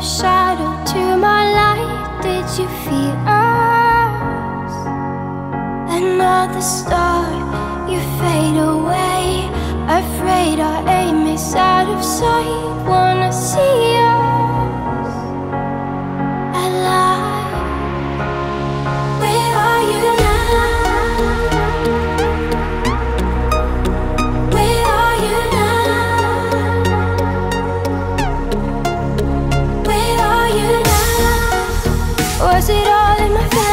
shadow to my light. Did you feel us? Another star, you fade away. Afraid our aim is out of sight. Wanna see us alive. Where are you now? Where are you now? Where are you now? Was it all in my family?